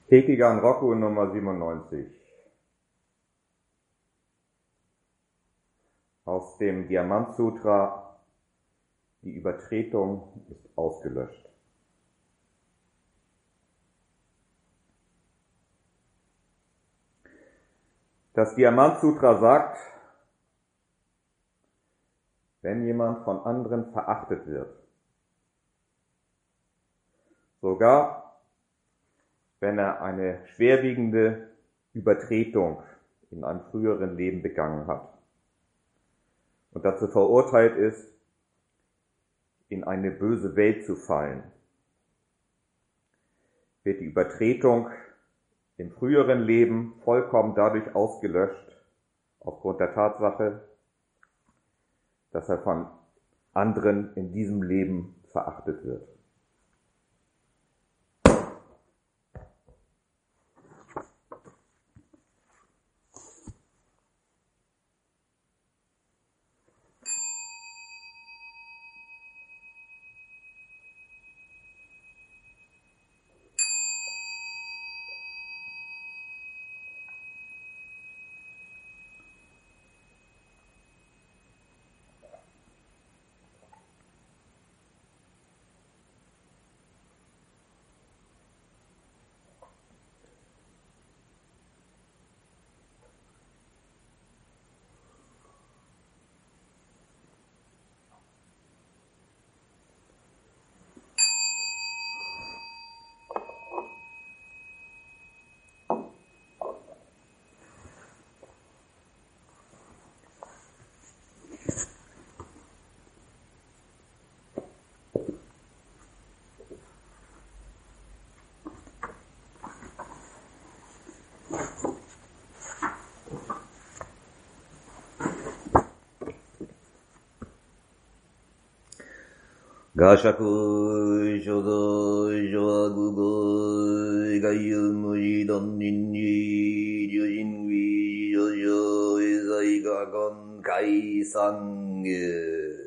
Hekigan Roku Nummer 97. Aus dem Diamant Sutra: Die Übertretung ist ausgelöscht. Das Diamant Sutra sagt, wenn jemand von anderen verachtet wird, sogar wenn er eine schwerwiegende Übertretung in einem früheren Leben begangen hat und dazu verurteilt ist, in eine böse Welt zu fallen, wird die Übertretung im früheren Leben vollkommen dadurch ausgelöscht, aufgrund der Tatsache, dass er von anderen in diesem Leben verachtet wird. Gashaku shodo shoagugo gayu muji donnin ni jujin wi jojo ezai gagon kai sange.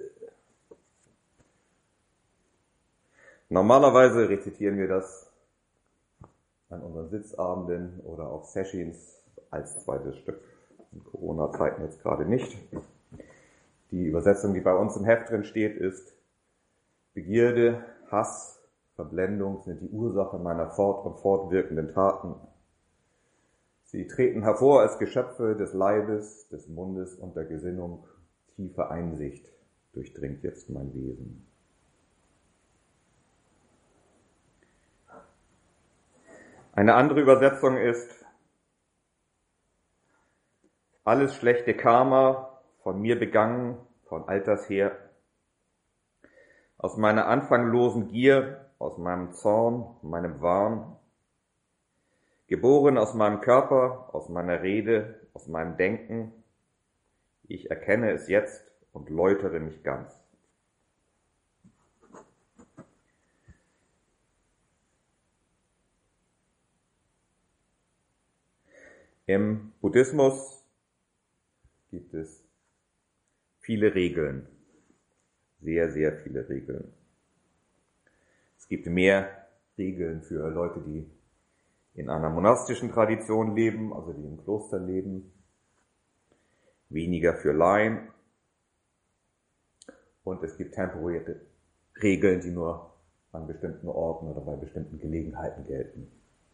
Normalerweise rezitieren wir das an unseren Sitzabenden oder auf Sessions als zweites Stück. In Corona-Zeiten jetzt gerade nicht. Die Übersetzung, die bei uns im Heft drin steht, ist: Begierde, Hass, Verblendung sind die Ursache meiner fort- und fortwirkenden Taten. Sie treten hervor als Geschöpfe des Leibes, des Mundes und der Gesinnung. Tiefe Einsicht durchdringt jetzt mein Wesen. Eine andere Übersetzung ist: Alles schlechte Karma, von mir begangen, von alters her, aus meiner anfanglosen Gier, aus meinem Zorn, meinem Wahn, geboren aus meinem Körper, aus meiner Rede, aus meinem Denken, ich erkenne es jetzt und läutere mich ganz. Im Buddhismus gibt es viele Regeln. Sehr, sehr viele Regeln. Es gibt mehr Regeln für Leute, die in einer monastischen Tradition leben, also die im Kloster leben, weniger für Laien. Und es gibt temporäre Regeln, die nur an bestimmten Orten oder bei bestimmten Gelegenheiten gelten.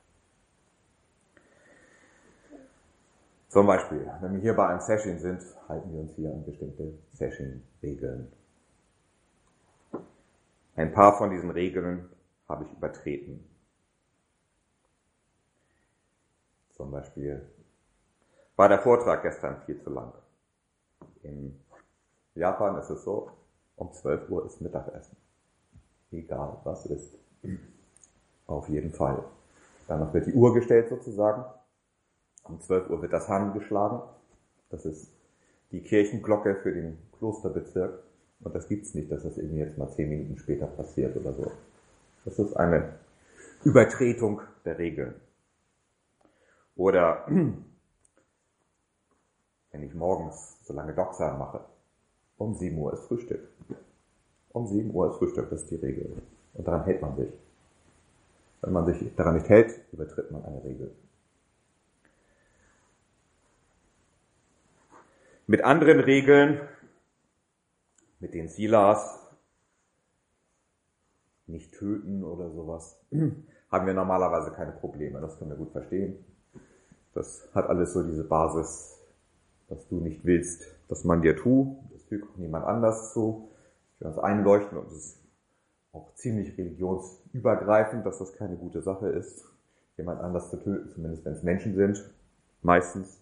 Zum Beispiel, wenn wir hier bei einem Session sind, halten wir uns hier an bestimmte Session-Regeln. Ein paar von diesen Regeln habe ich übertreten. Zum Beispiel war der Vortrag gestern viel zu lang. In Japan ist es so, um 12 Uhr ist Mittagessen. Egal was ist. Auf jeden Fall. Danach wird die Uhr gestellt sozusagen. Um 12 Uhr wird das Han geschlagen. Das ist die Kirchenglocke für den Klosterbezirk. Und das gibt's nicht, dass das irgendwie jetzt mal 10 Minuten später passiert oder so. Das ist eine Übertretung der Regeln. Oder wenn ich morgens so lange Doxa mache, um 7 Uhr ist Frühstück. Um 7 Uhr ist Frühstück, das ist die Regel. Und daran hält man sich. Wenn man sich daran nicht hält, übertritt man eine Regel. Mit anderen Regeln, mit den Silas, nicht töten oder sowas, haben wir normalerweise keine Probleme. Das können wir gut verstehen. Das hat alles so diese Basis, dass du nicht willst, dass man dir tut. Das fügt auch niemand anders zu. Wir uns einleuchten und es ist auch ziemlich religionsübergreifend, dass das keine gute Sache ist, jemand anders zu töten, zumindest wenn es Menschen sind, meistens.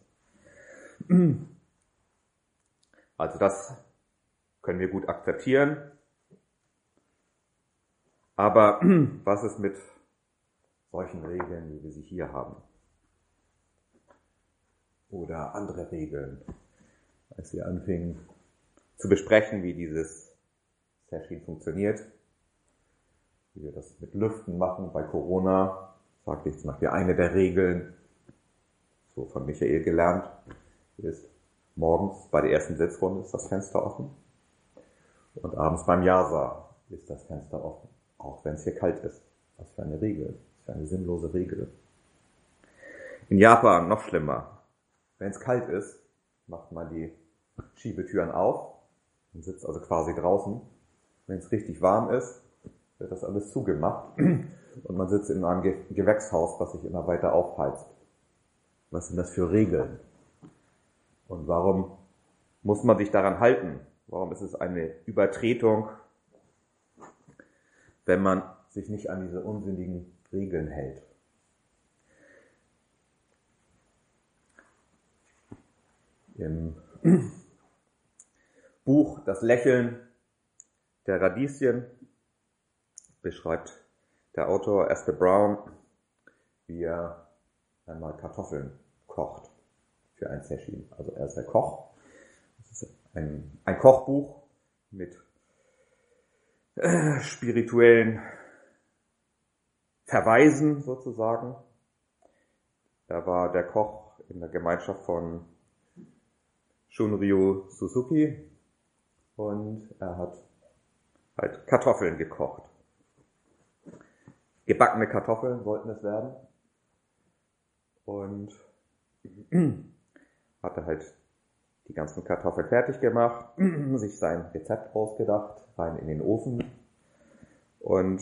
Also das können wir gut akzeptieren. Aber was ist mit solchen Regeln, wie wir sie hier haben? Oder andere Regeln, als wir anfingen zu besprechen, wie dieses Session funktioniert, wie wir das mit Lüften machen bei Corona, sagte ich zum Beispiel, eine der Regeln, so von Michael gelernt, ist, morgens bei der ersten Sitzrunde ist das Fenster offen und abends beim Jasa ist das Fenster offen, auch wenn es hier kalt ist. Was für eine Regel, was für eine sinnlose Regel. In Japan noch schlimmer. Wenn es kalt ist, macht man die Schiebetüren auf und sitzt also quasi draußen. Wenn es richtig warm ist, wird das alles zugemacht und man sitzt in einem Gewächshaus, was sich immer weiter aufheizt. Was sind das für Regeln? Und warum muss man sich daran halten? Warum ist es eine Übertretung, wenn man sich nicht an diese unsinnigen Regeln hält? Im Buch Das Lächeln der Radieschen beschreibt der Autor Esther Brown, wie er einmal Kartoffeln kocht für ein Session. Also er ist der Koch. Das ist ein Kochbuch mit spirituellen Verweisen sozusagen. Er war der Koch in der Gemeinschaft von Shunryu Suzuki und er hat halt Kartoffeln gekocht. Gebackene Kartoffeln sollten es werden und hatte halt die ganzen Kartoffeln fertig gemacht, sich sein Rezept ausgedacht, rein in den Ofen und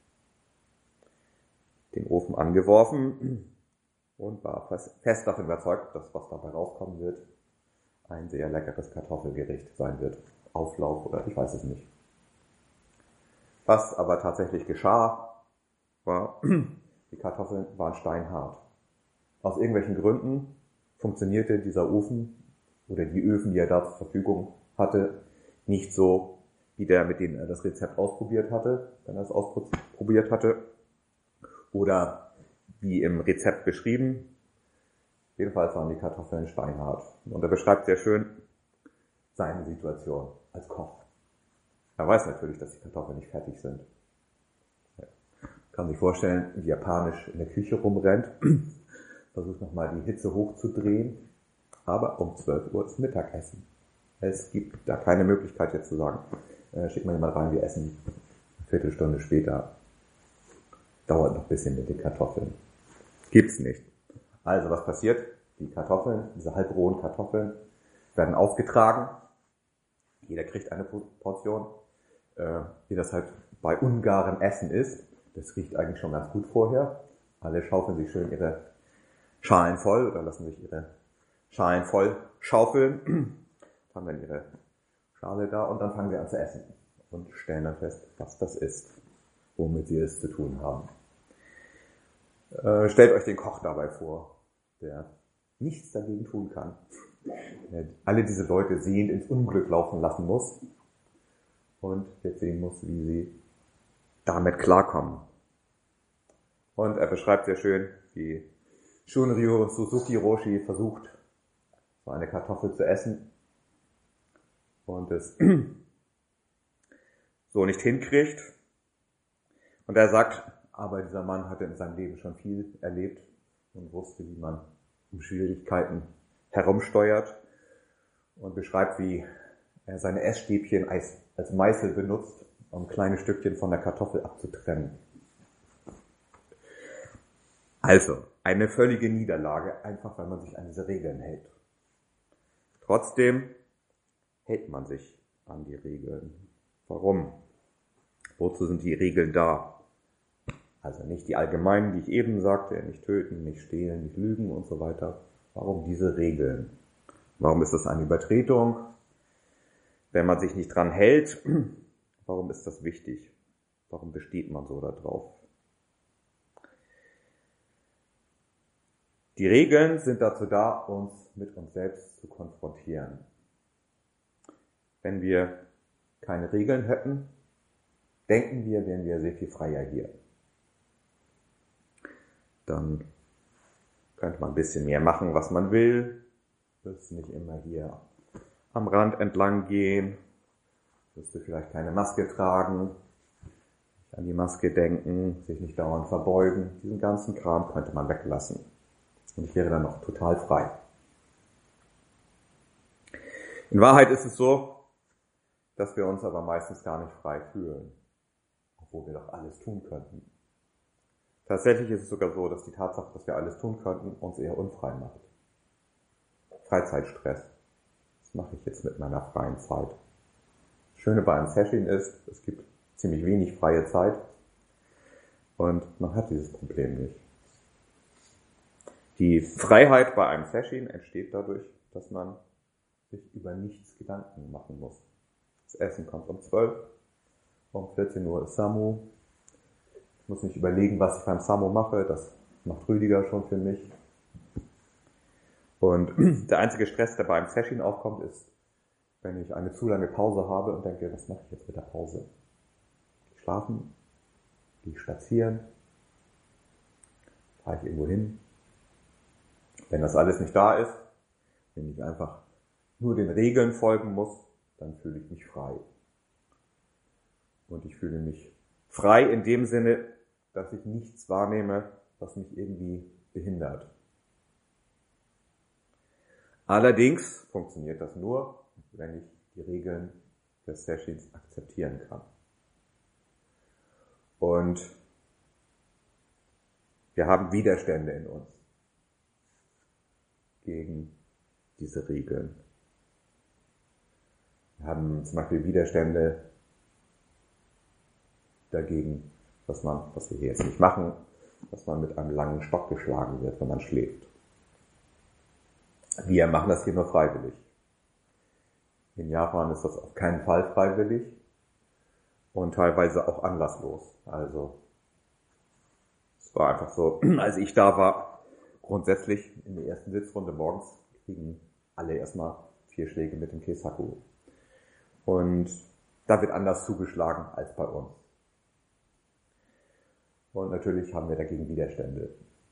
den Ofen angeworfen und war fest davon überzeugt, dass was dabei rauskommen wird, ein sehr leckeres Kartoffelgericht sein wird. Auflauf oder ich weiß es nicht. Was aber tatsächlich geschah, war, die Kartoffeln waren steinhart. Aus irgendwelchen Gründen funktionierte dieser Ofen oder die Öfen, die er da zur Verfügung hatte, nicht so, wie der, mit dem er das Rezept ausprobiert hatte, wenn er es ausprobiert hatte, oder wie im Rezept beschrieben. Jedenfalls waren die Kartoffeln steinhart. Und er beschreibt sehr schön seine Situation als Koch. Er weiß natürlich, dass die Kartoffeln nicht fertig sind. Er kann sich vorstellen, wie er panisch in der Küche rumrennt, versucht nochmal die Hitze hochzudrehen, aber um 12 Uhr ist Mittagessen. Es gibt da keine Möglichkeit jetzt zu sagen, schickt mal jemand rein, wir essen. Eine Viertelstunde später dauert noch ein bisschen mit den Kartoffeln. Gibt's nicht. Also was passiert? Die Kartoffeln, diese halbrohen Kartoffeln, werden aufgetragen. Jeder kriegt eine Portion. Wie das halt bei ungaren Essen ist. Das riecht eigentlich schon ganz gut vorher. Alle schaufeln sich schön ihre Schalen voll oder lassen sich ihre Schalen voll schaufeln. Haben dann ihre Schale da und dann fangen sie an zu essen. Und stellen dann fest, was das ist. Womit sie es zu tun haben. Stellt euch den Koch dabei vor, der nichts dagegen tun kann. Der alle diese Leute sehend ins Unglück laufen lassen muss und jetzt sehen muss, wie sie damit klarkommen. Und er beschreibt sehr schön, wie Shunryu Suzuki Roshi versucht, so eine Kartoffel zu essen und es so nicht hinkriegt. Und er sagt, aber dieser Mann hatte in seinem Leben schon viel erlebt und wusste, wie man um Schwierigkeiten herumsteuert und beschreibt, wie er seine Essstäbchen als Meißel benutzt, um kleine Stückchen von der Kartoffel abzutrennen. Also, eine völlige Niederlage, einfach weil man sich an diese Regeln hält. Trotzdem hält man sich an die Regeln. Warum? Wozu sind die Regeln da? Also nicht die allgemeinen, die ich eben sagte, nicht töten, nicht stehlen, nicht lügen und so weiter. Warum diese Regeln? Warum ist das eine Übertretung? Wenn man sich nicht dran hält, warum ist das wichtig? Warum besteht man so darauf? Die Regeln sind dazu da, uns mit uns selbst zu konfrontieren. Wenn wir keine Regeln hätten, denken wir, wären wir sehr viel freier hier. Dann könnte man ein bisschen mehr machen, was man will. Müsste nicht immer hier am Rand entlang gehen. Müsste vielleicht keine Maske tragen. Nicht an die Maske denken, sich nicht dauernd verbeugen. Diesen ganzen Kram könnte man weglassen. Und ich wäre dann noch total frei. In Wahrheit ist es so, dass wir uns aber meistens gar nicht frei fühlen, obwohl wir doch alles tun könnten. Tatsächlich ist es sogar so, dass die Tatsache, dass wir alles tun könnten, uns eher unfrei macht. Freizeitstress. Das mache ich jetzt mit meiner freien Zeit. Das Schöne bei einem Session ist, es gibt ziemlich wenig freie Zeit und man hat dieses Problem nicht. Die Freiheit bei einem Session entsteht dadurch, dass man sich über nichts Gedanken machen muss. Das Essen kommt um 12, um 14 Uhr ist Samu. Ich muss nicht überlegen, was ich beim Samu mache, das macht Rüdiger schon für mich. Und der einzige Stress, der beim Session aufkommt, ist, wenn ich eine zu lange Pause habe und denke, was mache ich jetzt mit der Pause? Gehe ich schlafen? Gehe ich spazieren? Fahre ich irgendwo hin? Wenn das alles nicht da ist, wenn ich einfach nur den Regeln folgen muss, dann fühle ich mich frei. Und ich fühle mich frei in dem Sinne, dass ich nichts wahrnehme, was mich irgendwie behindert. Allerdings funktioniert das nur, wenn ich die Regeln des Sessions akzeptieren kann. Und wir haben Widerstände in uns gegen diese Regeln. Wir haben zum Beispiel Widerstände dagegen, was wir hier jetzt nicht machen, dass man mit einem langen Stock geschlagen wird, wenn man schläft. Wir machen das hier nur freiwillig. In Japan ist das auf keinen Fall freiwillig und teilweise auch anlasslos. Also es war einfach so, als ich da war, grundsätzlich in der ersten Sitzrunde morgens kriegen alle erstmal 4 Schläge mit dem Keisaku. Und da wird anders zugeschlagen als bei uns. Und natürlich haben wir dagegen Widerstände.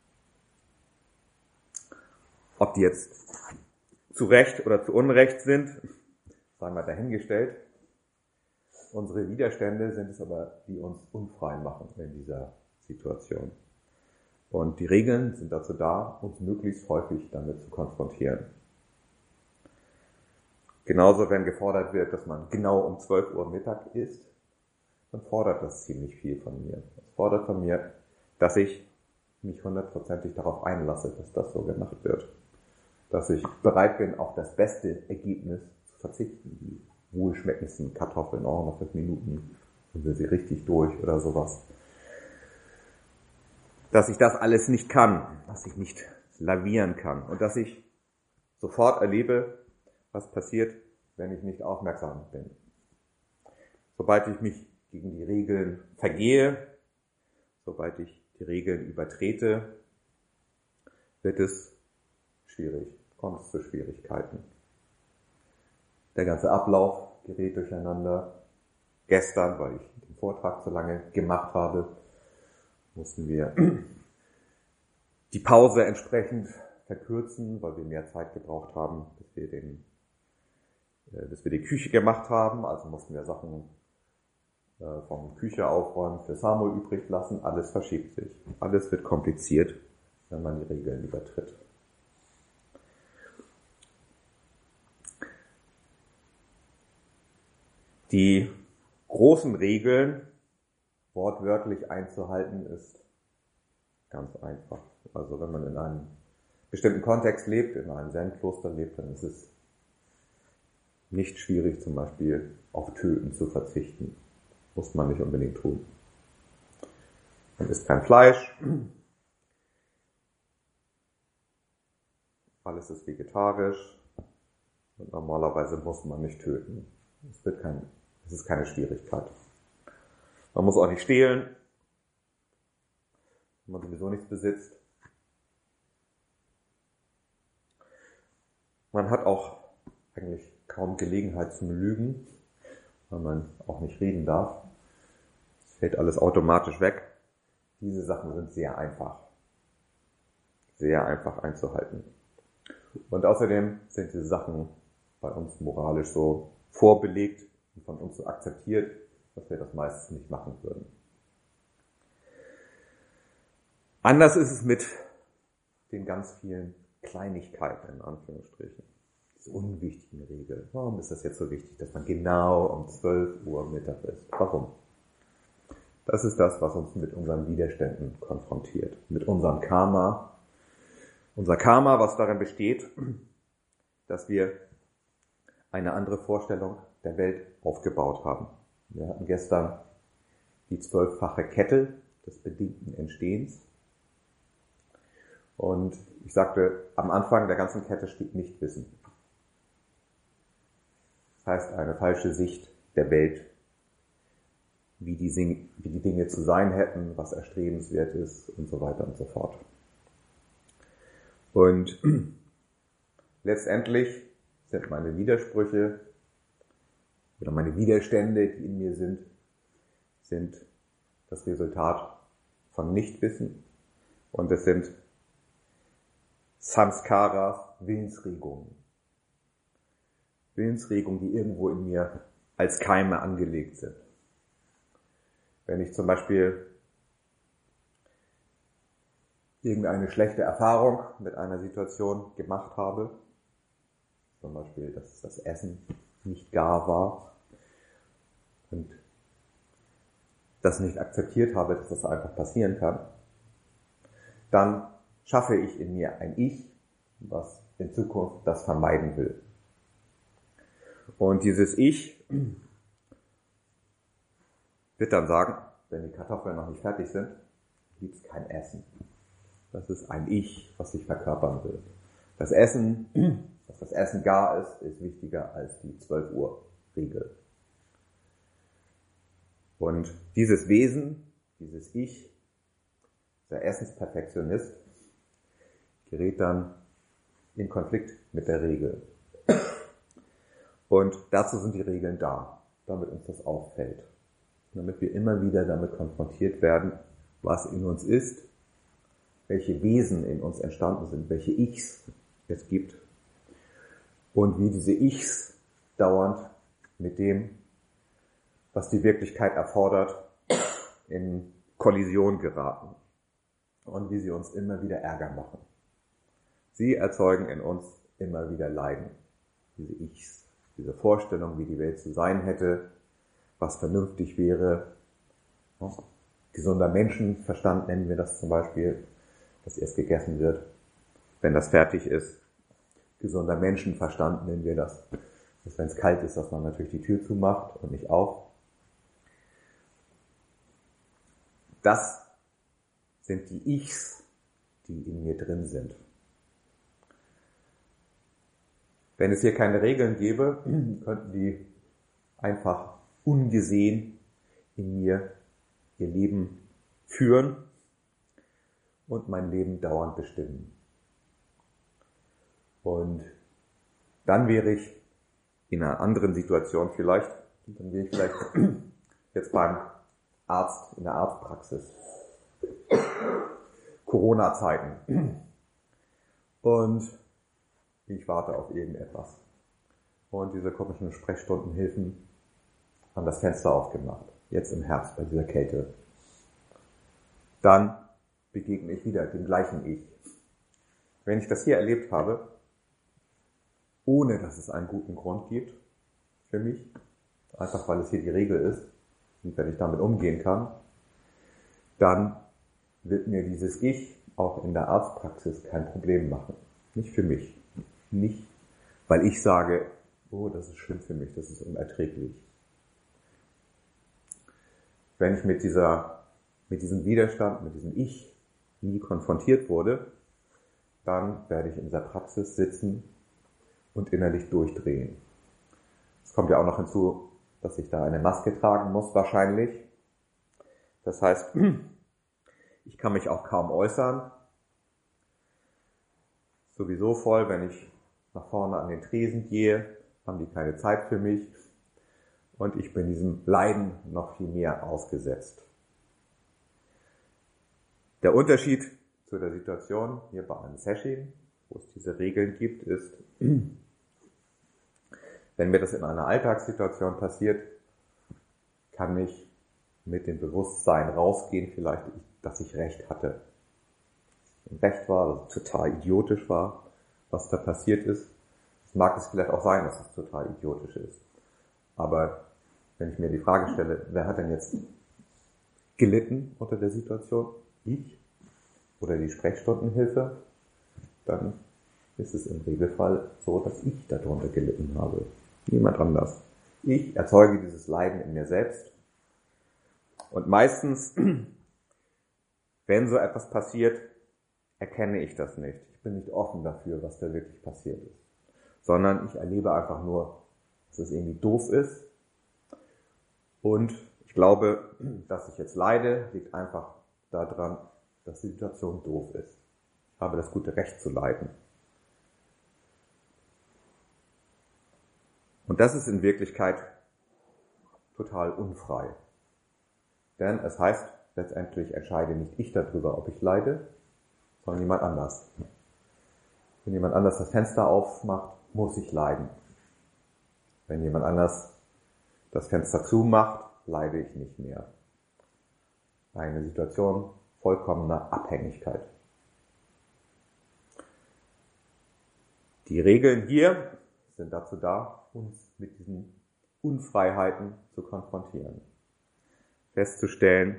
Ob die jetzt zu Recht oder zu Unrecht sind, sei mal dahingestellt. Unsere Widerstände sind es aber, die uns unfrei machen in dieser Situation. Und die Regeln sind dazu da, uns möglichst häufig damit zu konfrontieren. Genauso, wenn gefordert wird, dass man genau um 12 Uhr Mittag isst, dann fordert das ziemlich viel von mir. Es fordert von mir, dass ich mich 100%ig darauf einlasse, dass das so gemacht wird. Dass ich bereit bin, auf das beste Ergebnis zu verzichten. Die wohlschmeckendsten Kartoffeln, auch noch 5 Minuten, dann sind sie richtig durch oder sowas. Dass ich das alles nicht kann, dass ich nicht lavieren kann und dass ich sofort erlebe, was passiert, wenn ich nicht aufmerksam bin. Sobald ich mich gegen die Regeln vergehe, sobald ich die Regeln übertrete, wird es schwierig, kommt es zu Schwierigkeiten. Der ganze Ablauf gerät durcheinander. Gestern, weil ich den Vortrag so lange gemacht habe, mussten wir die Pause entsprechend verkürzen, weil wir mehr Zeit gebraucht haben, bis wir die Küche gemacht haben. Also mussten wir Sachen vom Küche aufräumen für Samuel übrig lassen. Alles verschiebt sich. Alles wird kompliziert, wenn man die Regeln übertritt. Die großen Regeln wortwörtlich einzuhalten ist ganz einfach. Also wenn man in einem bestimmten Kontext lebt, in einem Zen-Kloster lebt, dann ist es nicht schwierig, zum Beispiel auf Töten zu verzichten. Muss man nicht unbedingt tun. Man isst kein Fleisch. Alles ist vegetarisch. Und normalerweise muss man nicht töten. Es ist keine Schwierigkeit. Man muss auch nicht stehlen, wenn man sowieso nichts besitzt. Man hat auch eigentlich kaum Gelegenheit zum Lügen, weil man auch nicht reden darf. Es fällt alles automatisch weg. Diese Sachen sind sehr einfach einzuhalten. Und außerdem sind diese Sachen bei uns moralisch so vorbelegt und von uns so akzeptiert, dass wir das meistens nicht machen würden. Anders ist es mit den ganz vielen Kleinigkeiten, in Anführungsstrichen. Diese unwichtigen Regeln. Warum ist das jetzt so wichtig, dass man genau um 12 Uhr Mittag isst? Warum? Das ist das, was uns mit unseren Widerständen konfrontiert. Mit unserem Karma. Unser Karma, was darin besteht, dass wir eine andere Vorstellung der Welt aufgebaut haben. Wir hatten gestern die 12-fache Kette des bedingten Entstehens. Und ich sagte, am Anfang der ganzen Kette steht Nichtwissen. Das heißt, eine falsche Sicht der Welt, wie die Dinge zu sein hätten, was erstrebenswert ist und so weiter und so fort. Und letztendlich sind meine Widersprüche oder meine Widerstände, die in mir sind das Resultat von Nichtwissen und es sind Samskaras, Willensregungen, die irgendwo in mir als Keime angelegt sind. Wenn ich zum Beispiel irgendeine schlechte Erfahrung mit einer Situation gemacht habe, zum Beispiel, dass das Essen nicht gar war und das nicht akzeptiert habe, dass das einfach passieren kann, dann schaffe ich in mir ein Ich, was in Zukunft das vermeiden will. Und dieses Ich wird dann sagen, wenn die Kartoffeln noch nicht fertig sind, gibt es kein Essen. Das ist ein Ich, was sich verkörpern will. Das Essen, dass das Essen gar ist, ist wichtiger als die 12-Uhr-Regel. Und dieses Wesen, dieses Ich, der Essensperfektionist, gerät dann in Konflikt mit der Regel. Und dazu sind die Regeln da, damit uns das auffällt. Damit wir immer wieder damit konfrontiert werden, was in uns ist, welche Wesen in uns entstanden sind, welche Ichs es gibt und wie diese Ichs dauernd mit dem, was die Wirklichkeit erfordert, in Kollision geraten und wie sie uns immer wieder Ärger machen. Sie erzeugen in uns immer wieder Leiden, diese Ichs, diese Vorstellung, wie die Welt zu sein hätte, was vernünftig wäre. Gesunder Menschenverstand nennen wir das zum Beispiel, dass erst gegessen wird, wenn das fertig ist. Gesunder Menschenverstand nennen wir das, dass wenn es kalt ist, dass man natürlich die Tür zumacht und nicht auf. Das sind die Ichs, die in mir drin sind. Wenn es hier keine Regeln gäbe, könnten die einfach ungesehen in mir ihr Leben führen und mein Leben dauernd bestimmen. Und dann wäre ich in einer anderen Situation vielleicht, dann wäre ich vielleicht jetzt beim Arzt, in der Arztpraxis, Corona-Zeiten. Und ich warte auf irgendetwas. Und diese komischen Sprechstundenhilfen haben das Fenster aufgemacht. Jetzt im Herbst bei dieser Kälte. Dann begegne ich wieder dem gleichen Ich. Wenn ich das hier erlebt habe, ohne dass es einen guten Grund gibt für mich, einfach weil es hier die Regel ist und wenn ich damit umgehen kann, dann wird mir dieses Ich auch in der Arztpraxis kein Problem machen. Nicht für mich. Nicht, weil ich sage, oh, das ist schlimm für mich, das ist unerträglich. Wenn ich mit diesem Widerstand, mit diesem Ich nie konfrontiert wurde, dann werde ich in der Praxis sitzen und innerlich durchdrehen. Es kommt ja auch noch hinzu, dass ich da eine Maske tragen muss, wahrscheinlich. Das heißt, ich kann mich auch kaum äußern. Sowieso voll, wenn ich nach vorne an den Tresen gehe, haben die keine Zeit für mich. Und ich bin diesem Leiden noch viel mehr ausgesetzt. Der Unterschied zu der Situation hier bei einem Session, wo es diese Regeln gibt, ist, wenn mir das in einer Alltagssituation passiert, kann ich mit dem Bewusstsein rausgehen, vielleicht, dass ich Recht hatte. Recht war, dass es total idiotisch war, was da passiert ist. Es mag es vielleicht auch sein, dass es total idiotisch ist. Aber wenn ich mir die Frage stelle, wer hat denn jetzt gelitten unter der Situation? Ich? Oder die Sprechstundenhilfe? Dann ist es im Regelfall so, dass ich darunter gelitten habe. Niemand anders. Ich erzeuge dieses Leiden in mir selbst. Und meistens, wenn so etwas passiert, erkenne ich das nicht. Ich bin nicht offen dafür, was da wirklich passiert ist. Sondern ich erlebe einfach nur, dass es irgendwie doof ist. Und ich glaube, dass ich jetzt leide, liegt einfach daran, dass die Situation doof ist. Ich habe das gute Recht zu leiden. Und das ist in Wirklichkeit total unfrei. Denn es heißt, letztendlich entscheide nicht ich darüber, ob ich leide, sondern jemand anders. Wenn jemand anders das Fenster aufmacht, muss ich leiden. Wenn jemand anders das Fenster zumacht, leide ich nicht mehr. Eine Situation vollkommener Abhängigkeit. Die Regeln hier sind dazu da, uns mit diesen Unfreiheiten zu konfrontieren. Festzustellen,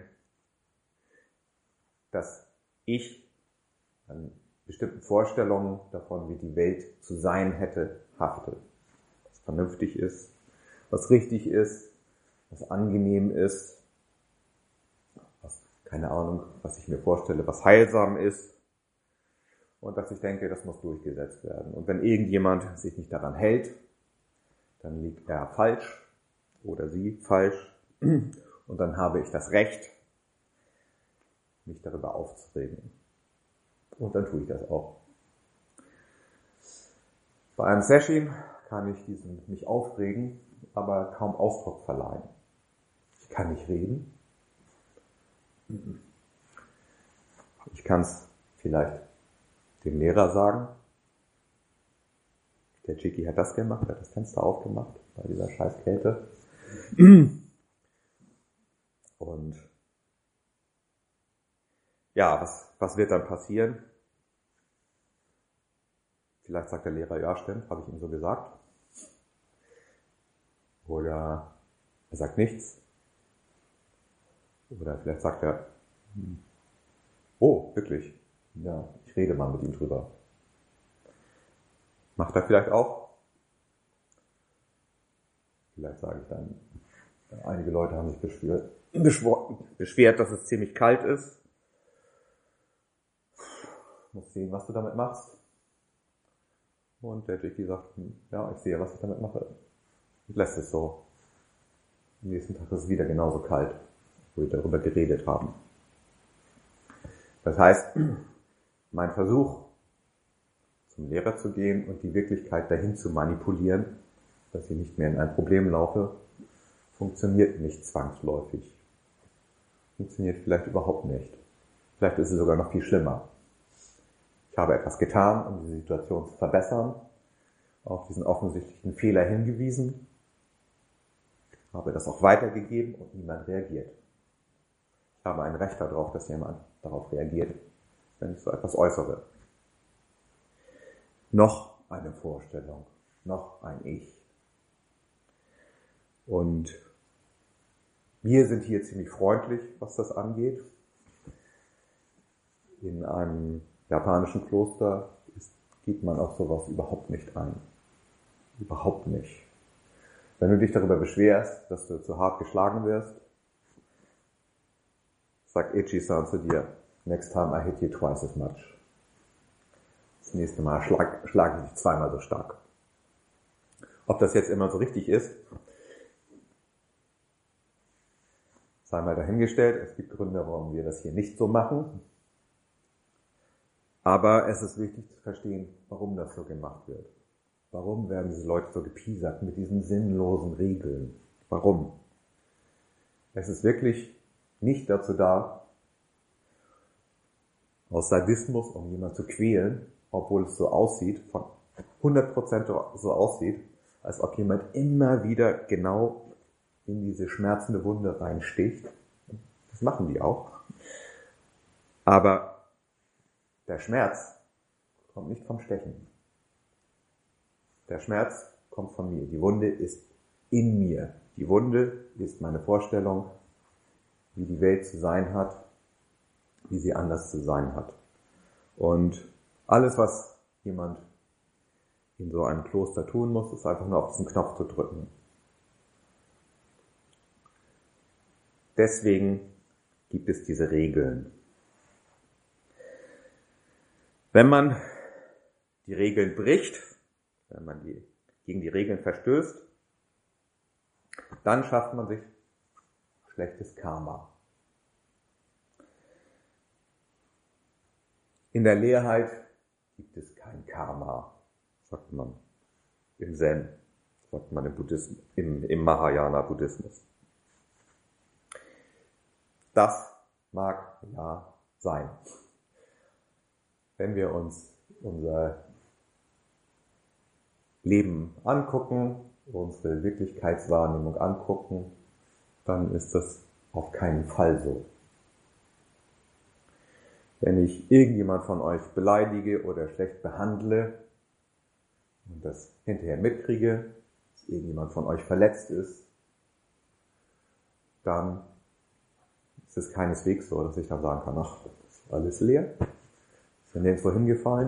dass ich an bestimmten Vorstellungen davon, wie die Welt zu sein hätte, hafte. Was vernünftig ist, was richtig ist, was angenehm ist, was, keine Ahnung, was ich mir vorstelle, was heilsam ist. Und dass ich denke, das muss durchgesetzt werden. Und wenn irgendjemand sich nicht daran hält, dann liegt er falsch oder sie falsch. Und dann habe ich das Recht, mich darüber aufzuregen. Und dann tue ich das auch. Bei einem Session kann ich mich aufregen, aber kaum Ausdruck verleihen. Ich kann nicht reden. Ich kann es vielleicht dem Lehrer sagen. Der Jiki hat das gemacht, hat das Fenster aufgemacht bei dieser scheiß Kälte. Und ja, was wird dann passieren? Vielleicht sagt der Lehrer, ja stimmt, habe ich ihm so gesagt. Oder er sagt nichts. Oder vielleicht sagt er, oh, wirklich, ja, ich rede mal mit ihm drüber. Macht er vielleicht auch. Vielleicht sage ich dann, einige Leute haben sich beschwert, dass es ziemlich kalt ist. Muss sehen, was du damit machst. Und der Jiki sagt, ja, ich sehe, was ich damit mache. Und lässt es so. Am nächsten Tag ist es wieder genauso kalt, wo wir darüber geredet haben. Das heißt, mein Versuch, zum Lehrer zu gehen und die Wirklichkeit dahin zu manipulieren, dass ich nicht mehr in ein Problem laufe, funktioniert nicht zwangsläufig. Funktioniert vielleicht überhaupt nicht. Vielleicht ist es sogar noch viel schlimmer. Ich habe etwas getan, um die Situation zu verbessern, auf diesen offensichtlichen Fehler hingewiesen, habe das auch weitergegeben und niemand reagiert. Ich habe ein Recht darauf, dass jemand darauf reagiert, wenn ich so etwas äußere. Noch eine Vorstellung, noch ein Ich. Und wir sind hier ziemlich freundlich, was das angeht. In einem japanischen Kloster geht man auf sowas überhaupt nicht ein. Überhaupt nicht. Wenn du dich darüber beschwerst, dass du zu hart geschlagen wirst, sagt Ichi-san zu dir, next time I hit you twice as much. Das nächste Mal schlage ich dich zweimal so stark. Ob das jetzt immer so richtig ist, sei mal dahingestellt. Es gibt Gründe, warum wir das hier nicht so machen. Aber es ist wichtig zu verstehen, warum das so gemacht wird. Warum werden diese Leute so gepiesackt mit diesen sinnlosen Regeln? Warum? Es ist wirklich nicht dazu da, aus Sadismus, um jemanden zu quälen, obwohl es so aussieht, von 100% so aussieht, als ob jemand immer wieder genau in diese schmerzende Wunde reinsticht. Das machen die auch. Aber der Schmerz kommt nicht vom Stechen. Der Schmerz kommt von mir. Die Wunde ist in mir. Die Wunde ist meine Vorstellung, wie die Welt zu sein hat, wie sie anders zu sein hat. Und alles, was jemand in so einem Kloster tun muss, ist einfach nur auf diesen Knopf zu drücken. Deswegen gibt es diese Regeln. Wenn man die Regeln bricht, wenn man gegen die Regeln verstößt, dann schafft man sich schlechtes Karma. In der Leerheit gibt es kein Karma, sagt man im Zen, sagt man im Buddhismus, im Mahayana-Buddhismus. Das mag ja sein. Wenn wir uns unser Leben angucken, unsere Wirklichkeitswahrnehmung angucken, dann ist das auf keinen Fall so. Wenn ich irgendjemand von euch beleidige oder schlecht behandle und das hinterher mitkriege, dass irgendjemand von euch verletzt ist, dann ist es keineswegs so, dass ich dann sagen kann, ach, das ist alles leer, ist ja nirgendwo hingefallen,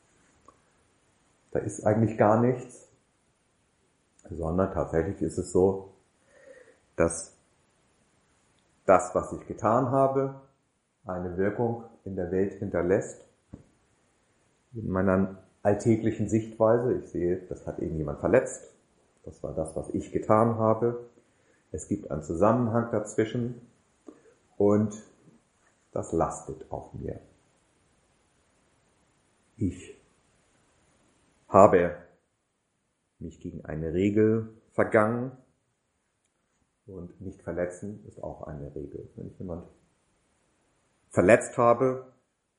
da ist eigentlich gar nichts, sondern tatsächlich ist es so, dass das, was ich getan habe, eine Wirkung in der Welt hinterlässt. In meiner alltäglichen Sichtweise, ich sehe, das hat irgendjemand verletzt, das war das, was ich getan habe. Es gibt einen Zusammenhang dazwischen und das lastet auf mir. Ich habe mich gegen eine Regel vergangen und nicht verletzen ist auch eine Regel. Wenn ich jemand verletzt habe,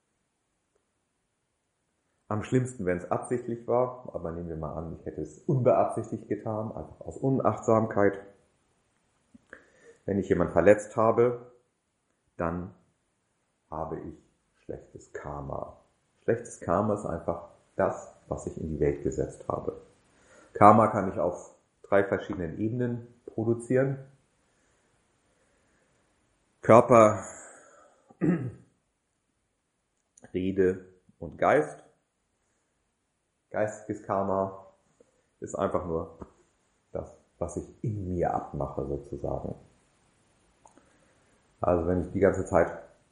am schlimmsten, wenn es absichtlich war, aber nehmen wir mal an, ich hätte es unbeabsichtigt getan, einfach aus Unachtsamkeit. Wenn ich jemanden verletzt habe, dann habe ich schlechtes Karma. Schlechtes Karma ist einfach das, was ich in die Welt gesetzt habe. Karma kann ich auf 3 verschiedenen Ebenen produzieren. Körper, Rede und Geist. Geistiges Karma ist einfach nur das, was ich in mir abmache, sozusagen. Also wenn ich die ganze Zeit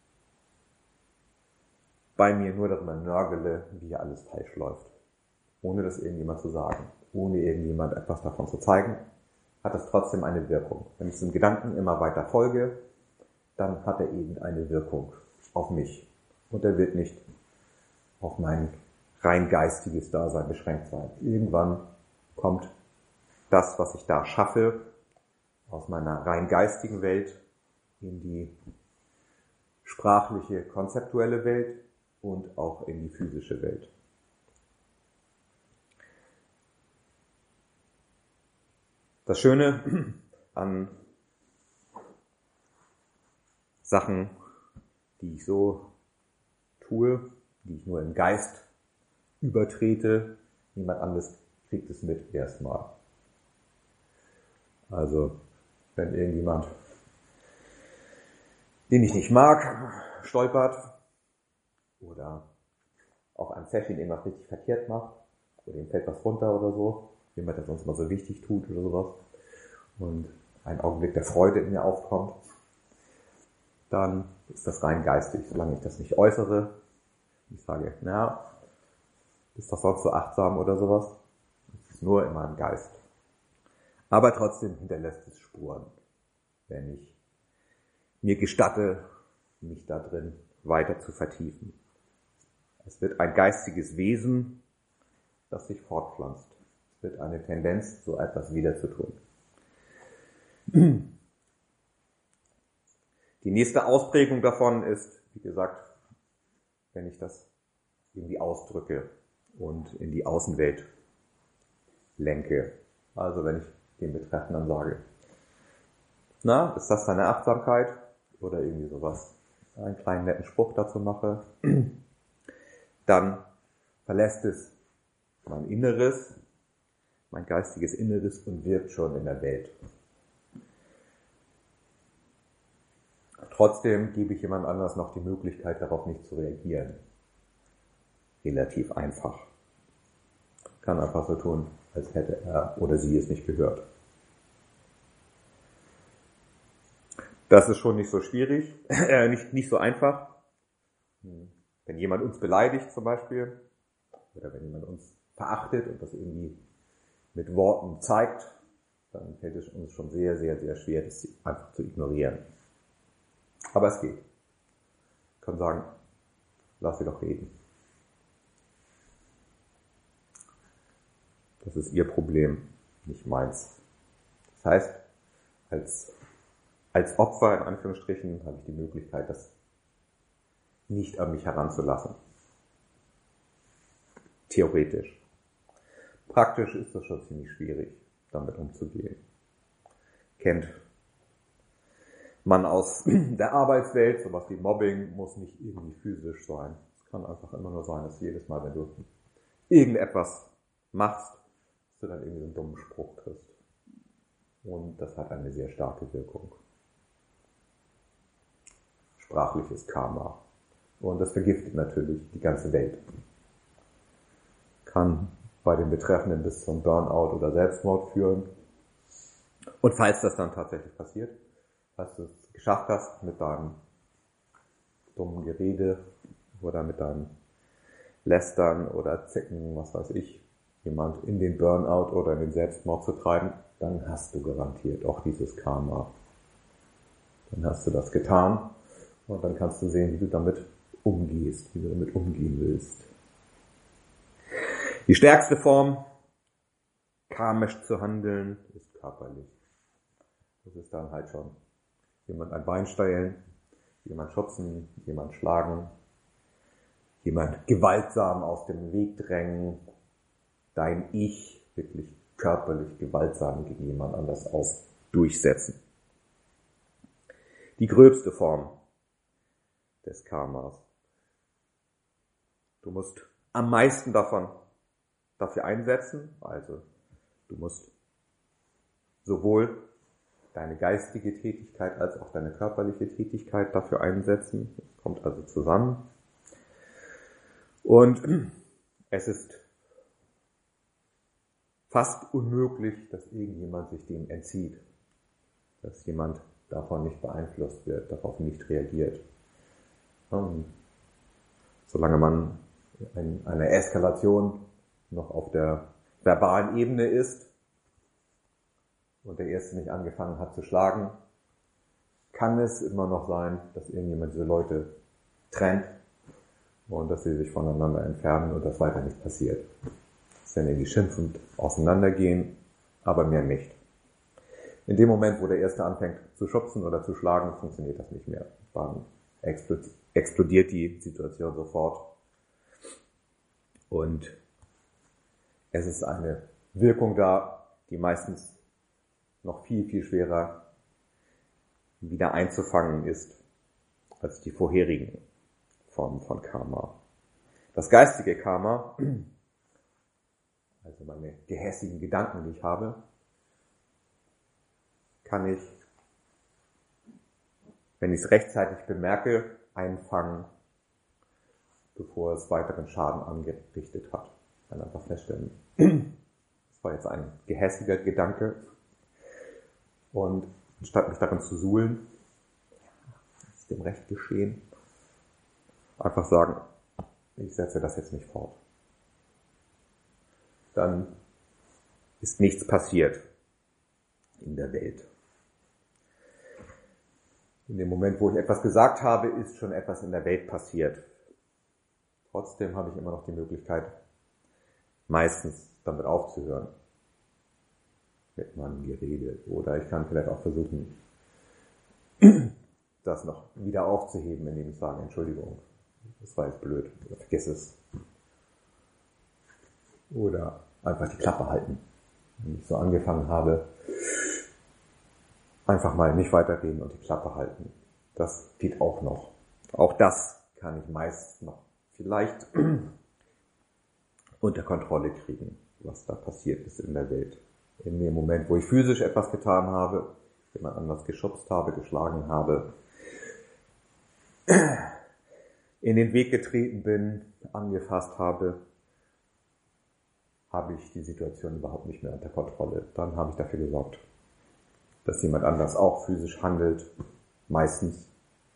bei mir nur darüber nörgele, wie hier alles falsch läuft, ohne das irgendjemand zu sagen, ohne irgendjemand etwas davon zu zeigen, hat das trotzdem eine Wirkung. Wenn ich diesem Gedanken immer weiter folge, dann hat er irgendeine Wirkung auf mich. Und er wird nicht auf mein rein geistiges Dasein beschränkt sein. Irgendwann kommt das, was ich da schaffe, aus meiner rein geistigen Welt in die sprachliche, konzeptuelle Welt und auch in die physische Welt. Das Schöne an Sachen, die ich so tue, die ich nur im Geist übertrete, niemand anderes kriegt es mit erstmal. Also, wenn irgendjemand, den ich nicht mag, stolpert oder auf einem Session irgendwas richtig verkehrt macht oder ihm fällt was runter oder so, jemand, der sonst mal so wichtig tut oder sowas, und ein Augenblick der Freude in mir aufkommt, dann ist das rein geistig, solange ich das nicht äußere. Ich sage, na, ist doch sonst so achtsam oder sowas. Es ist nur in meinem Geist. Aber trotzdem hinterlässt es Spuren, wenn ich mir gestatte, mich da drin weiter zu vertiefen. Es wird ein geistiges Wesen, das sich fortpflanzt. Es wird eine Tendenz, so etwas wieder zu tun. Die nächste Ausprägung davon ist, wie gesagt, wenn ich das irgendwie ausdrücke und in die Außenwelt lenke. Also wenn ich den Betreffenden sage, na, ist das deine Achtsamkeit? Oder irgendwie sowas, einen kleinen netten Spruch dazu mache, dann verlässt es mein Inneres, mein geistiges Inneres und wirkt schon in der Welt. Trotzdem gebe ich jemand anders noch die Möglichkeit, darauf nicht zu reagieren. Relativ einfach. Kann einfach so tun, als hätte er oder sie es nicht gehört. Das ist schon nicht so schwierig, nicht so einfach. Wenn jemand uns beleidigt zum Beispiel, oder wenn jemand uns verachtet und das irgendwie mit Worten zeigt, dann fällt es uns schon sehr, sehr, sehr schwer, das einfach zu ignorieren. Aber es geht. Ich kann sagen, lass sie doch reden. Das ist ihr Problem, nicht meins. Das heißt, als Opfer, in Anführungsstrichen, habe ich die Möglichkeit, das nicht an mich heranzulassen. Theoretisch. Praktisch ist das schon ziemlich schwierig, damit umzugehen. Kennt man aus der Arbeitswelt, sowas wie Mobbing muss nicht irgendwie physisch sein. Es kann einfach immer nur sein, dass jedes Mal, wenn du irgendetwas machst, dass du dann irgendwie einen dummen Spruch kriegst. Und das hat eine sehr starke Wirkung. Sprachliches Karma. Und das vergiftet natürlich die ganze Welt. Kann bei den Betreffenden bis zum Burnout oder Selbstmord führen. Und falls das dann tatsächlich passiert, falls du es geschafft hast, mit deinem dummen Gerede oder mit deinem Lästern oder Zicken, was weiß ich, jemand in den Burnout oder in den Selbstmord zu treiben, dann hast du garantiert auch dieses Karma. Dann hast du das getan und dann kannst du sehen, wie du damit umgehst, wie du damit umgehen willst. Die stärkste Form, karmisch zu handeln, ist körperlich. Das ist dann halt schon jemand ein Bein steilen, jemand schubsen, jemand schlagen, jemand gewaltsam aus dem Weg drängen, dein Ich wirklich körperlich gewaltsam gegen jemand anders durchsetzen. Die gröbste Form des Karmas. Du musst am meisten dafür einsetzen, also du musst sowohl deine geistige Tätigkeit als auch deine körperliche Tätigkeit dafür einsetzen. Das kommt also zusammen. Und es ist fast unmöglich, dass irgendjemand sich dem entzieht, dass jemand davon nicht beeinflusst wird, darauf nicht reagiert. Solange man in einer Eskalation noch auf der verbalen Ebene ist und der Erste nicht angefangen hat zu schlagen, kann es immer noch sein, dass irgendjemand diese Leute trennt und dass sie sich voneinander entfernen und das weiter nicht passiert. Dass dann irgendwie schimpfend auseinandergehen, aber mehr nicht. In dem Moment, wo der Erste anfängt zu schubsen oder zu schlagen, funktioniert das nicht mehr. Dann explodiert die Situation sofort. Und es ist eine Wirkung da, die meistens noch viel, viel schwerer wieder einzufangen ist als die vorherigen Formen von Karma. Das geistige Karma, also meine gehässigen Gedanken, die ich habe, kann ich, wenn ich es rechtzeitig bemerke, einfangen bevor es weiteren Schaden angerichtet hat. Dann einfach feststellen, das war jetzt ein gehässiger Gedanke. Und statt mich darin zu suhlen, ist dem Recht geschehen, einfach sagen, ich setze das jetzt nicht fort. Dann ist nichts passiert in der Welt. In dem Moment, wo ich etwas gesagt habe, ist schon etwas in der Welt passiert. Trotzdem habe ich immer noch die Möglichkeit, meistens damit aufzuhören. Mit meinem Gerede. Oder ich kann vielleicht auch versuchen, das noch wieder aufzuheben, indem ich sage, Entschuldigung, das war jetzt blöd, oder vergiss es. Oder einfach die Klappe halten. Wenn ich so angefangen habe, einfach mal nicht weiterreden und die Klappe halten. Das geht auch noch. Auch das kann ich meist noch vielleicht unter Kontrolle kriegen, was da passiert ist in der Welt. In dem Moment, wo ich physisch etwas getan habe, jemand anders geschubst habe, geschlagen habe, in den Weg getreten bin, angefasst habe, habe ich die Situation überhaupt nicht mehr unter Kontrolle. Dann habe ich dafür gesorgt, dass jemand anders auch physisch handelt, meistens.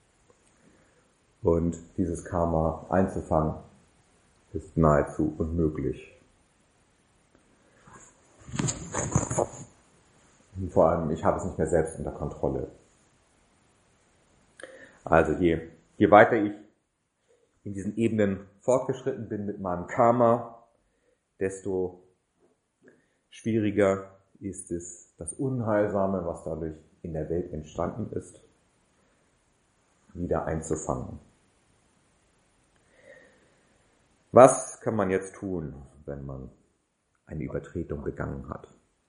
Und dieses Karma einzufangen, ist nahezu unmöglich. Und vor allem, ich habe es nicht mehr selbst unter Kontrolle. Also je weiter ich in diesen Ebenen fortgeschritten bin mit meinem Karma, desto schwieriger ist es, das Unheilsame, was dadurch in der Welt entstanden ist, wieder einzufangen. Was kann man jetzt tun, wenn man eine Übertretung begangen hat?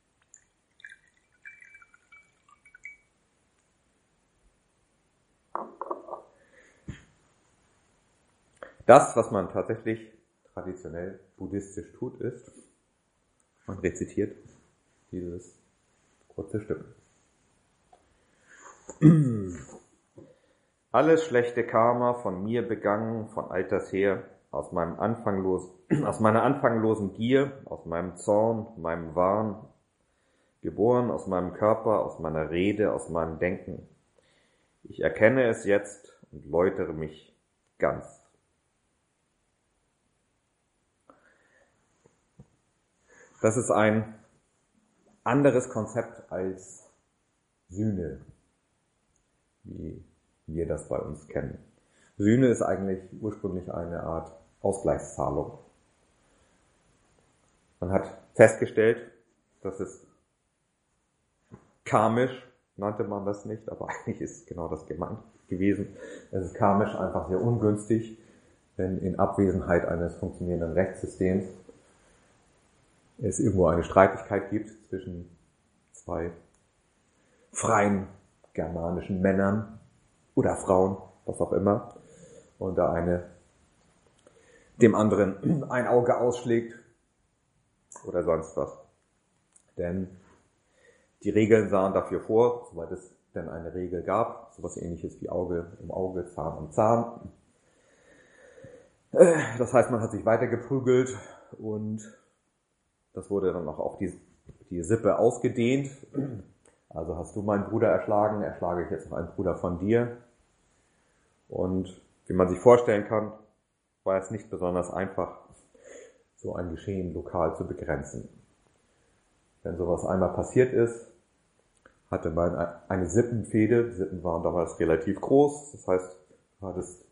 Das, was man tatsächlich traditionell buddhistisch tut, ist, man rezitiert dieses kurze Stück. Alles schlechte Karma von mir begangen, von alters her, aus meiner anfanglosen Gier, aus meinem Zorn, meinem Wahn, geboren aus meinem Körper, aus meiner Rede, aus meinem Denken. Ich erkenne es jetzt und läutere mich ganz. Das ist ein anderes Konzept als Sühne, wie wir das bei uns kennen. Sühne ist eigentlich ursprünglich eine Art Ausgleichszahlung. Man hat festgestellt, dass es karmisch, nannte man das nicht, aber eigentlich ist genau das gemeint gewesen. Es ist karmisch einfach sehr ungünstig, wenn in Abwesenheit eines funktionierenden Rechtssystems es irgendwo eine Streitigkeit gibt zwischen zwei freien germanischen Männern oder Frauen, was auch immer, und der eine dem anderen ein Auge ausschlägt oder sonst was. Denn die Regeln sahen dafür vor, soweit es denn eine Regel gab, sowas ähnliches wie Auge um Auge, Zahn um Zahn. Das heißt, man hat sich weiter geprügelt und das wurde dann auch auf die Sippe ausgedehnt. Also hast du meinen Bruder erschlagen, erschlage ich jetzt noch einen Bruder von dir. Und wie man sich vorstellen kann, war es nicht besonders einfach, so ein Geschehen lokal zu begrenzen. Wenn sowas einmal passiert ist, hatte man eine Sippenfehde. Die Sippen waren damals relativ groß. Das heißt, du hattest,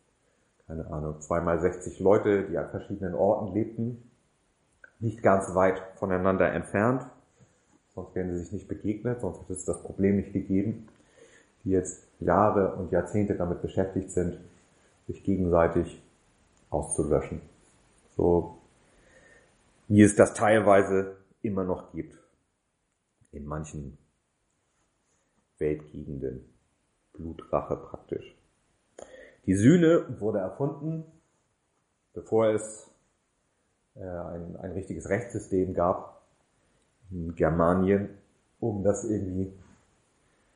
2x60 Leute, die an verschiedenen Orten lebten, nicht ganz weit voneinander entfernt. Sonst wären sie sich nicht begegnet, sonst hätte es das Problem nicht gegeben, die jetzt Jahre und Jahrzehnte damit beschäftigt sind, sich gegenseitig auszulöschen. So wie es das teilweise immer noch gibt in manchen Weltgegenden. Blutrache praktisch. Die Sühne wurde erfunden, bevor es ein richtiges Rechtssystem gab in Germanien, um das irgendwie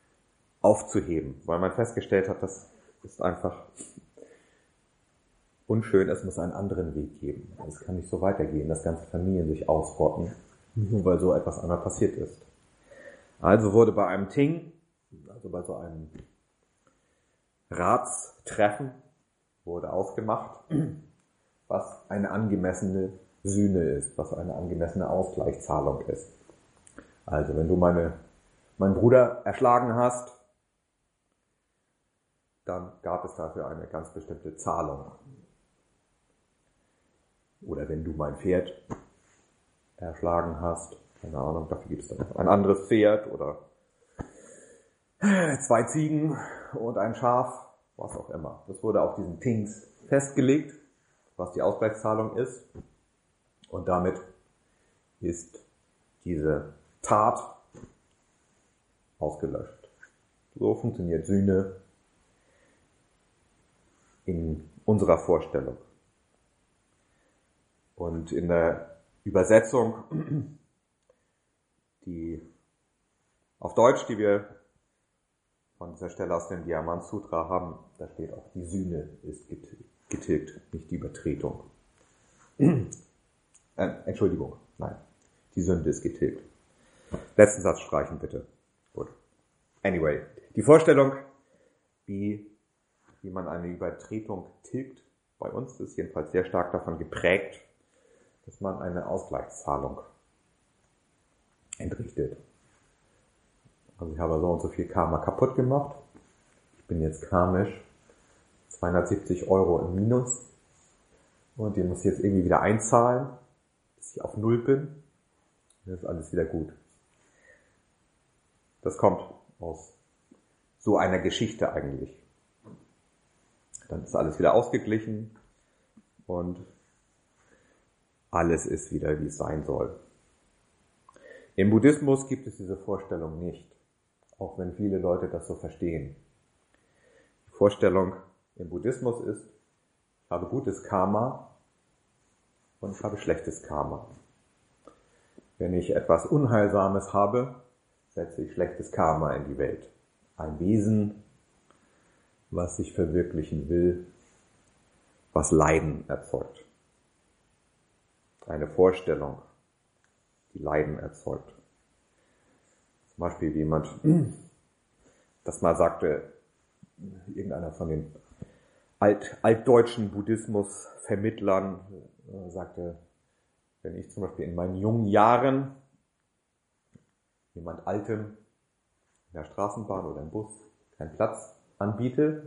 aufzuheben, weil man festgestellt hat, das ist einfach unschön, es muss einen anderen Weg geben. Es kann nicht so weitergehen, dass ganze Familien sich ausrotten, nur weil so etwas einmal passiert ist. Also wurde bei einem Ting, also bei so einem Ratstreffen, wurde ausgemacht, was eine angemessene Sühne ist, was eine angemessene Ausgleichszahlung ist. Also wenn du meinen Bruder erschlagen hast, dann gab es dafür eine ganz bestimmte Zahlung. Oder wenn du mein Pferd erschlagen hast, keine Ahnung, dafür gibt es dann ein anderes Pferd oder 2 Ziegen und ein Schaf, was auch immer. Das wurde auf diesen Tings festgelegt, was die Ausgleichszahlung ist. Und damit ist diese Tat ausgelöscht. So funktioniert Sühne in unserer Vorstellung. Und in der Übersetzung, die auf Deutsch, die wir von dieser Stelle aus dem Diamant Sutra haben, da steht auch, die Sühne ist getilgt, nicht die Übertretung. Entschuldigung, nein, die Sünde ist getilgt. Letzten Satz streichen bitte. Gut. Anyway, die Vorstellung, wie man eine Übertretung tilgt, bei uns ist jedenfalls sehr stark davon geprägt, dass man eine Ausgleichszahlung entrichtet. Also ich habe so und so viel Karma kaputt gemacht. Ich bin jetzt karmisch 270 € im Minus und die muss ich jetzt irgendwie wieder einzahlen, bis ich auf Null bin. Dann ist alles wieder gut. Das kommt aus so einer Geschichte eigentlich. Dann ist alles wieder ausgeglichen und alles ist wieder, wie es sein soll. Im Buddhismus gibt es diese Vorstellung nicht, auch wenn viele Leute das so verstehen. Die Vorstellung im Buddhismus ist, ich habe gutes Karma und ich habe schlechtes Karma. Wenn ich etwas Unheilsames habe, setze ich schlechtes Karma in die Welt. Ein Wesen, was sich verwirklichen will, was Leiden erzeugt. Eine Vorstellung, die Leiden erzeugt. Zum Beispiel wie jemand, das mal sagte, irgendeiner von den altdeutschen Buddhismusvermittlern sagte, wenn ich zum Beispiel in meinen jungen Jahren jemand Altem in der Straßenbahn oder im Bus keinen Platz anbiete,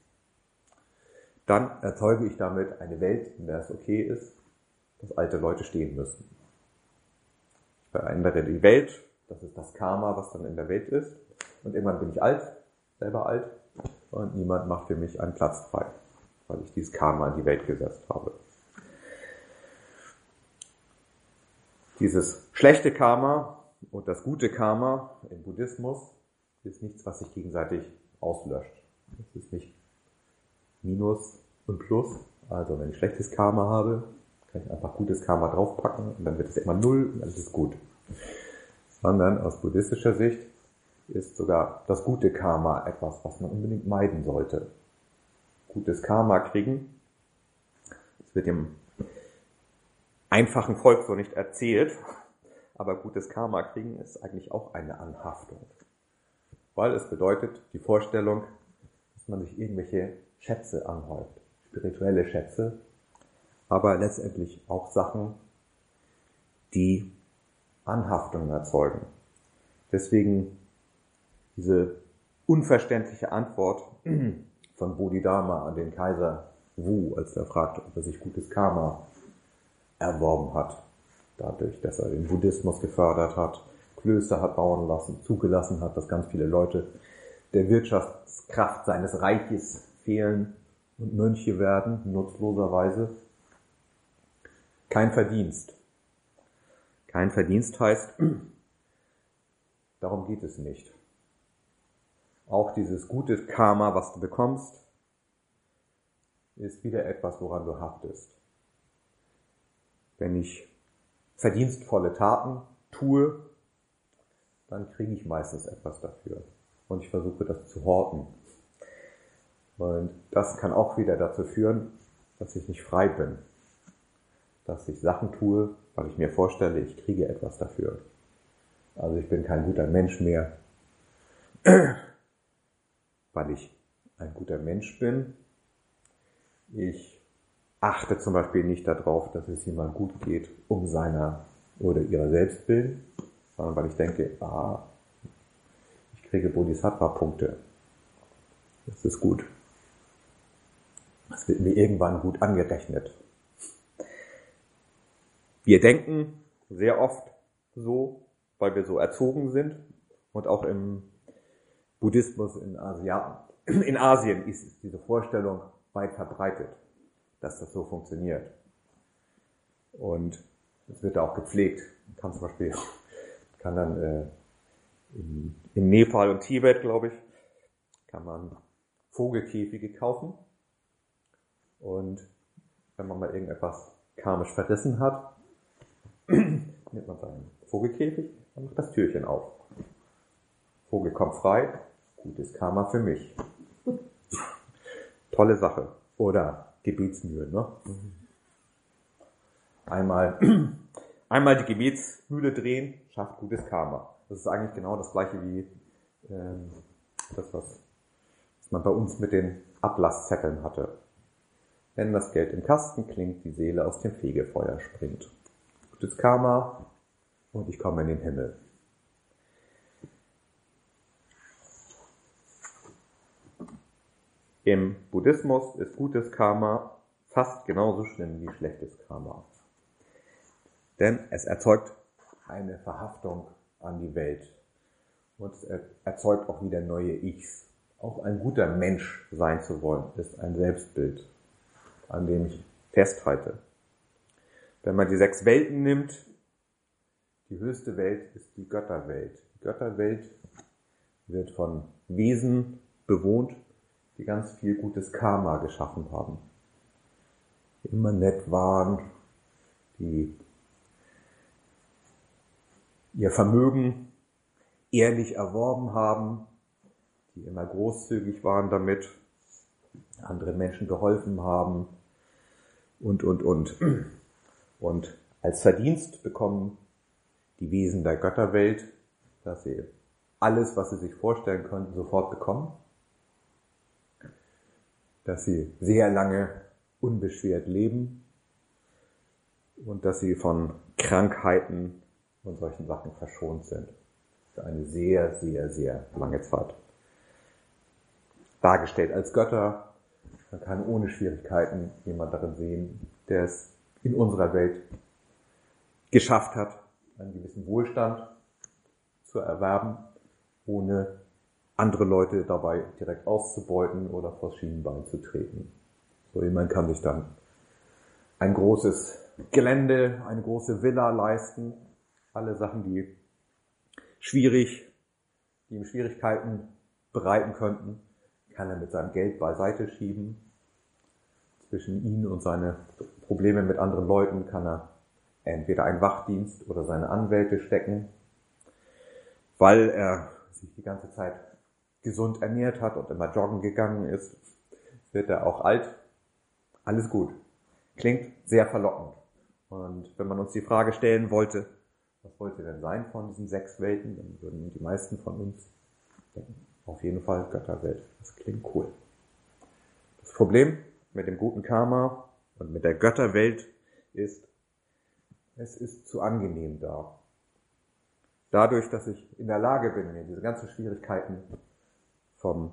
dann erzeuge ich damit eine Welt, in der es okay ist, dass alte Leute stehen müssen. Ich verändere die Welt, das ist das Karma, was dann in der Welt ist. Und irgendwann bin ich alt, selber alt, und niemand macht für mich einen Platz frei, weil ich dieses Karma in die Welt gesetzt habe. Dieses schlechte Karma und das gute Karma im Buddhismus ist nichts, was sich gegenseitig auslöscht. Es ist nicht Minus und Plus. Also wenn ich schlechtes Karma habe, kann ich einfach gutes Karma draufpacken und dann wird es immer 0 und dann ist es gut. Sondern aus buddhistischer Sicht ist sogar das gute Karma etwas, was man unbedingt meiden sollte. Gutes Karma kriegen, das wird dem einfachen Volk so nicht erzählt, aber gutes Karma kriegen ist eigentlich auch eine Anhaftung. Weil es bedeutet die Vorstellung, dass man sich irgendwelche Schätze anhäuft, spirituelle Schätze, aber letztendlich auch Sachen, die Anhaftungen erzeugen. Deswegen diese unverständliche Antwort von Bodhidharma an den Kaiser Wu, als er fragte, ob er sich gutes Karma erworben hat, dadurch, dass er den Buddhismus gefördert hat, Klöster hat bauen lassen, zugelassen hat, dass ganz viele Leute der Wirtschaftskraft seines Reiches fehlen und Mönche werden, nutzloserweise. Kein Verdienst. Kein Verdienst heißt, darum geht es nicht. Auch dieses gute Karma, was du bekommst, ist wieder etwas, woran du haftest. Wenn ich verdienstvolle Taten tue, dann kriege ich meistens etwas dafür. Und ich versuche das zu horten. Und das kann auch wieder dazu führen, dass ich nicht frei bin, dass ich Sachen tue, weil ich mir vorstelle, ich kriege etwas dafür. Also ich bin kein guter Mensch mehr, weil ich ein guter Mensch bin. Ich achte zum Beispiel nicht darauf, dass es jemand gut geht, um seiner oder ihrer selbst willen, sondern weil ich denke, ich kriege Bodhisattva-Punkte. Das ist gut. Das wird mir irgendwann gut angerechnet. Wir denken sehr oft so, weil wir so erzogen sind und auch im Buddhismus in Asien ist diese Vorstellung weit verbreitet, dass das so funktioniert. Und es wird auch gepflegt. Man kann zum Beispiel, in Nepal und Tibet, glaube ich, kann man Vogelkäfige kaufen. Und wenn man mal irgendetwas karmisch verrissen hat, nimmt man seinen Vogelkäfig und macht das Türchen auf. Vogel kommt frei, gutes Karma für mich. Tolle Sache. Oder Gebetsmühle, ne? Einmal die Gebetsmühle drehen, schafft gutes Karma. Das ist eigentlich genau das gleiche wie das, was man bei uns mit den Ablasszetteln hatte. Wenn das Geld im Kasten klingt, die Seele aus dem Fegefeuer springt. Gutes Karma und ich komme in den Himmel. Im Buddhismus ist gutes Karma fast genauso schlimm wie schlechtes Karma. Denn es erzeugt eine Verhaftung an die Welt. Und es erzeugt auch wieder neue Ichs. Auch ein guter Mensch sein zu wollen, ist ein Selbstbild, an dem ich festhalte. Wenn man die 6 Welten nimmt, die höchste Welt ist die Götterwelt. Die Götterwelt wird von Wesen bewohnt, die ganz viel gutes Karma geschaffen haben. Die immer nett waren, die ihr Vermögen ehrlich erworben haben, die immer großzügig waren damit, anderen Menschen geholfen haben und. Und als Verdienst bekommen die Wesen der Götterwelt, dass sie alles, was sie sich vorstellen könnten, sofort bekommen, dass sie sehr lange unbeschwert leben und dass sie von Krankheiten und solchen Sachen verschont sind. Für eine sehr, sehr, sehr lange Zeit. Dargestellt als Götter, man kann ohne Schwierigkeiten jemand darin sehen, der es in unserer Welt geschafft hat, einen gewissen Wohlstand zu erwerben, ohne andere Leute dabei direkt auszubeuten oder vors Schienenbein zu treten. So jemand kann sich dann ein großes Gelände, eine große Villa leisten, alle Sachen, die ihm Schwierigkeiten bereiten könnten, kann er mit seinem Geld beiseite schieben. Zwischen ihn und seine Probleme mit anderen Leuten kann er entweder einen Wachdienst oder seine Anwälte stecken, weil er sich die ganze Zeit gesund ernährt hat und immer joggen gegangen ist, wird er auch alt. Alles gut. Klingt sehr verlockend. Und wenn man uns die Frage stellen wollte, was wollte denn sein von diesen 6 Welten, dann würden die meisten von uns denken, auf jeden Fall Götterwelt. Das klingt cool. Das Problem mit dem guten Karma und mit der Götterwelt ist, es ist zu angenehm da. Dadurch, dass ich in der Lage bin, mir diese ganzen Schwierigkeiten vom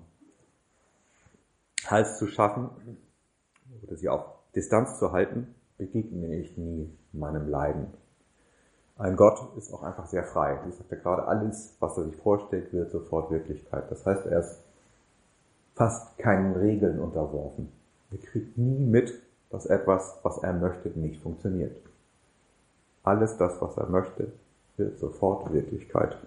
Hals zu schaffen oder sie auf Distanz zu halten, begegne ich nie meinem Leiden. Ein Gott ist auch einfach sehr frei. Ich sagte gerade, alles, was er sich vorstellt, wird sofort Wirklichkeit. Das heißt, er ist fast keinen Regeln unterworfen. Er kriegt nie mit, dass etwas, was er möchte, nicht funktioniert. Alles das, was er möchte, wird sofort Wirklichkeit.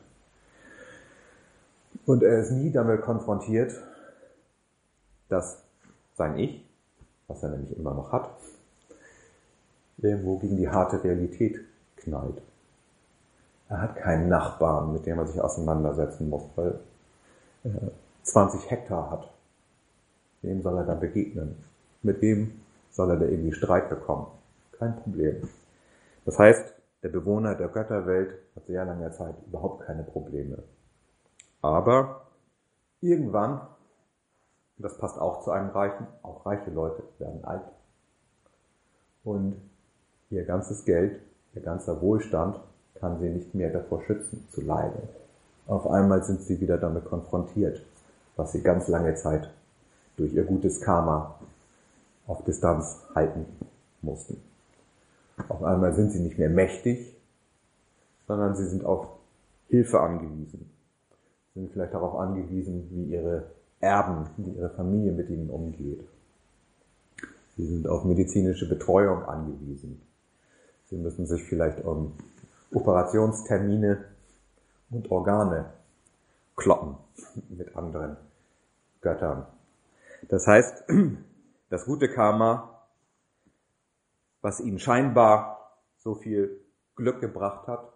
Und er ist nie damit konfrontiert, dass sein Ich, was er nämlich immer noch hat, irgendwo gegen die harte Realität knallt. Er hat keinen Nachbarn, mit dem er sich auseinandersetzen muss, weil er 20 Hektar hat. Wem soll er da begegnen? Mit wem soll er da irgendwie Streit bekommen. Kein Problem. Das heißt, der Bewohner der Götterwelt hat sehr lange Zeit überhaupt keine Probleme. Aber irgendwann, und das passt auch zu einem Reichen, auch reiche Leute werden alt. Und ihr ganzes Geld, ihr ganzer Wohlstand kann sie nicht mehr davor schützen, zu leiden. Auf einmal sind sie wieder damit konfrontiert, was sie ganz lange Zeit durch ihr gutes Karma auf Distanz halten mussten. Auf einmal sind sie nicht mehr mächtig, sondern sie sind auf Hilfe angewiesen. Sie sind vielleicht darauf angewiesen, wie ihre Erben, wie ihre Familie mit ihnen umgeht. Sie sind auf medizinische Betreuung angewiesen. Sie müssen sich vielleicht um Operationstermine und Organe kloppen mit anderen Göttern. Das heißt, das gute Karma, was ihnen scheinbar so viel Glück gebracht hat,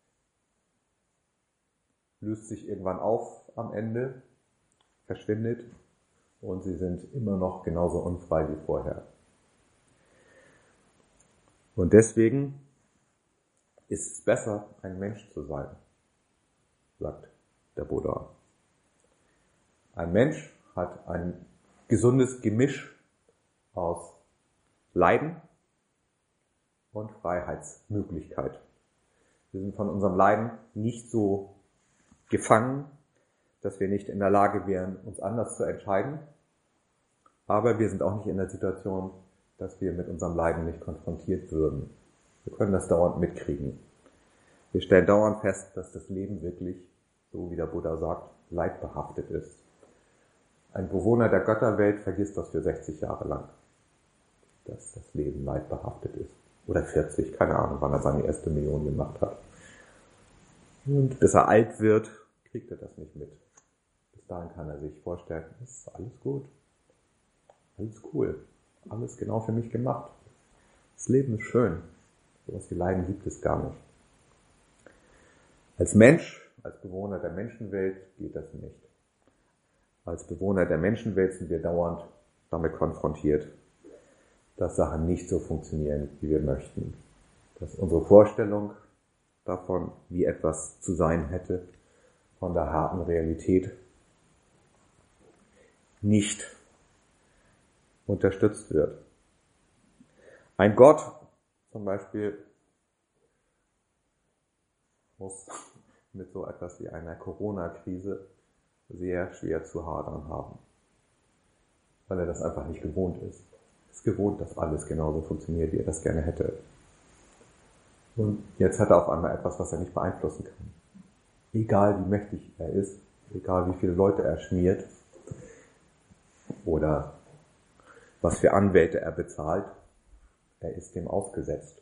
löst sich irgendwann auf am Ende, verschwindet und sie sind immer noch genauso unfrei wie vorher. Und deswegen ist es besser, ein Mensch zu sein, sagt der Buddha. Ein Mensch hat ein gesundes Gemisch aus Leiden und Freiheitsmöglichkeit. Wir sind von unserem Leiden nicht so gefangen, dass wir nicht in der Lage wären, uns anders zu entscheiden. Aber wir sind auch nicht in der Situation, dass wir mit unserem Leiden nicht konfrontiert würden. Wir können das dauernd mitkriegen. Wir stellen dauernd fest, dass das Leben wirklich, so wie der Buddha sagt, leidbehaftet ist. Ein Bewohner der Götterwelt vergisst das für 60 Jahre lang, dass das Leben leidbehaftet ist. Oder 40, keine Ahnung, wann er seine erste Million gemacht hat. Und bis er alt wird, kriegt er das nicht mit. Bis dahin kann er sich vorstellen, es ist alles gut, alles cool, alles genau für mich gemacht. Das Leben ist schön, sowas wie Leiden gibt es gar nicht. Als Mensch, als Bewohner der Menschenwelt geht das nicht. Als Bewohner der Menschenwelt sind wir dauernd damit konfrontiert, dass Sachen nicht so funktionieren, wie wir möchten. Dass unsere Vorstellung davon, wie etwas zu sein hätte, von der harten Realität nicht unterstützt wird. Ein Gott zum Beispiel muss mit so etwas wie einer Corona-Krise sehr schwer zu hadern haben, weil er das einfach nicht gewohnt ist. Er ist gewohnt, dass alles genauso funktioniert, wie er das gerne hätte. Und jetzt hat er auf einmal etwas, was er nicht beeinflussen kann. Egal wie mächtig er ist, egal wie viele Leute er schmiert oder was für Anwälte er bezahlt, er ist dem ausgesetzt.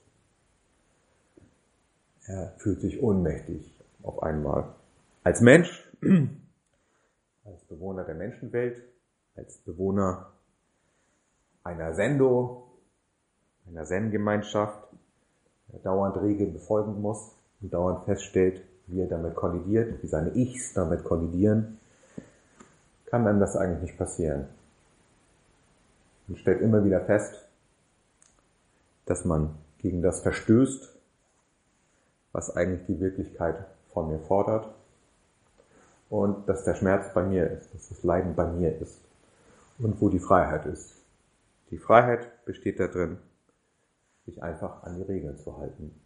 Er fühlt sich ohnmächtig auf einmal. Als Mensch, als Bewohner der Menschenwelt, als Bewohner einer Sendo, einer Zen-Gemeinschaft, der dauernd Regeln befolgen muss und dauernd feststellt, wie er damit kollidiert, wie seine Ichs damit kollidieren, kann einem das eigentlich nicht passieren. Man stellt immer wieder fest, dass man gegen das verstößt, was eigentlich die Wirklichkeit von mir fordert und dass der Schmerz bei mir ist, dass das Leiden bei mir ist und wo die Freiheit ist. Die Freiheit besteht darin, sich einfach an die Regeln zu halten.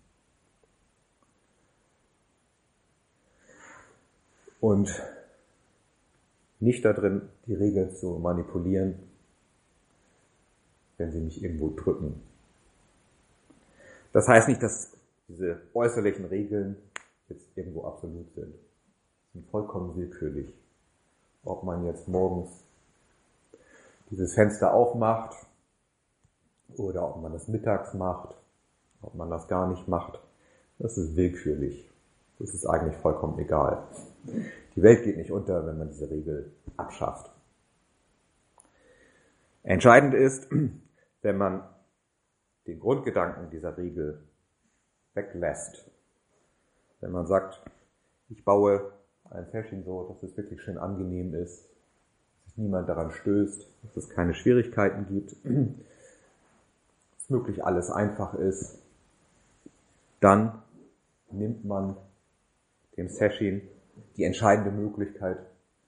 Und nicht darin, die Regeln zu manipulieren, wenn sie mich irgendwo drücken. Das heißt nicht, dass diese äußerlichen Regeln jetzt irgendwo absolut sind. Sie sind vollkommen willkürlich. Ob man jetzt morgens dieses Fenster aufmacht oder ob man das mittags macht, ob man das gar nicht macht, das ist willkürlich. Das ist eigentlich vollkommen egal. Die Welt geht nicht unter, wenn man diese Regel abschafft. Entscheidend ist, wenn man den Grundgedanken dieser Regel weglässt. Wenn man sagt, ich baue ein Fäschchen so, dass es wirklich schön angenehm ist, dass niemand daran stößt, dass es keine Schwierigkeiten gibt, möglich alles einfach ist, dann nimmt man dem Sesshin die entscheidende Möglichkeit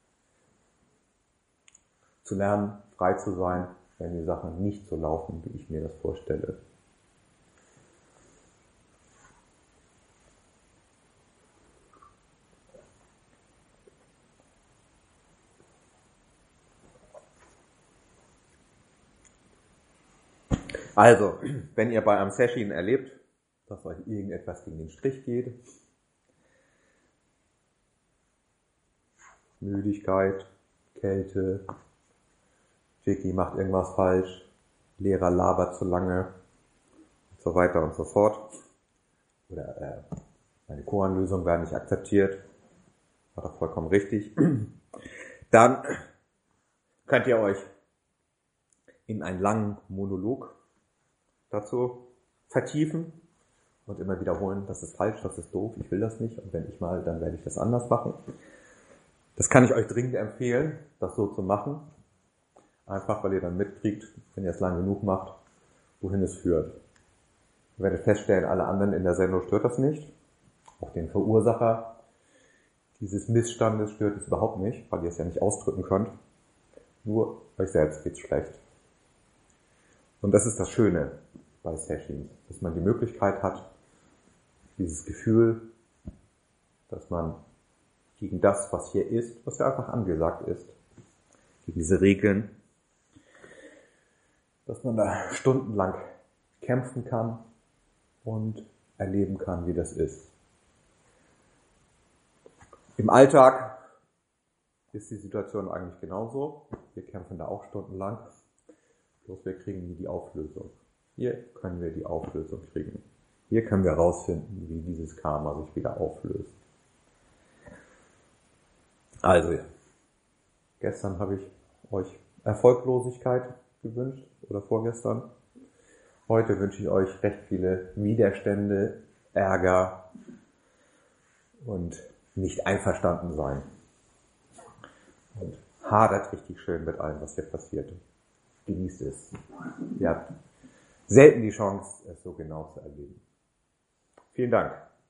zu lernen, frei zu sein, wenn die Sachen nicht so laufen, wie ich mir das vorstelle. Also, wenn ihr bei einem Sesshin erlebt, dass euch irgendetwas gegen den Strich geht, Müdigkeit, Kälte, Jiki macht irgendwas falsch, Lehrer labert zu lange und so weiter und so fort, oder meine Koan-Lösungen werden nicht akzeptiert, war doch vollkommen richtig, dann könnt ihr euch in einen langen Monolog dazu vertiefen und immer wiederholen, das ist falsch, das ist doof, ich will das nicht und wenn ich mal, dann werde ich das anders machen. Das kann ich euch dringend empfehlen, das so zu machen. Einfach, weil ihr dann mitkriegt, wenn ihr es lang genug macht, wohin es führt. Ihr werdet feststellen, alle anderen in der Sendung stört das nicht. Auch den Verursacher dieses Missstandes stört es überhaupt nicht, weil ihr es ja nicht ausdrücken könnt. Nur euch selbst geht's schlecht. Und das ist das Schöne bei Sesshin, dass man die Möglichkeit hat, dieses Gefühl, dass man gegen das, was hier ist, was ja einfach angesagt ist, gegen diese Regeln, dass man da stundenlang kämpfen kann und erleben kann, wie das ist. Im Alltag ist die Situation eigentlich genauso. Wir kämpfen da auch stundenlang, bloß wir kriegen nie die Auflösung. Hier können wir die Auflösung kriegen. Hier können wir herausfinden, wie dieses Karma sich wieder auflöst. Also, gestern habe ich euch Erfolglosigkeit gewünscht oder vorgestern. Heute wünsche ich euch recht viele Widerstände, Ärger und nicht einverstanden sein. Und hadert richtig schön mit allem, was hier passiert. Genießt es. Ihr habt selten die Chance, es so genau zu erleben. Vielen Dank.